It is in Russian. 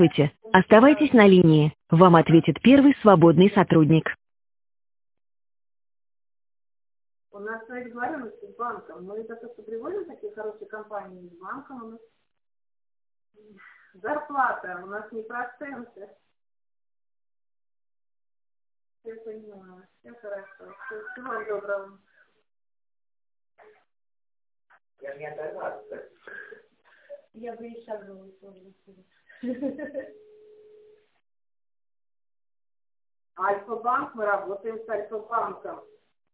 Здравствуйте. Оставайтесь на линии. Вам ответит первый свободный сотрудник. У нас свои договоренности с банком. Мы за то, что приводим такие хорошие компании с банком, у нас зарплата, у нас не проценты. Я понимаю. Все хорошо. Всего доброго. Я не оторвался. Я бы и шагнула тоже. Альфа-банк, мы работаем с Альфа-банком.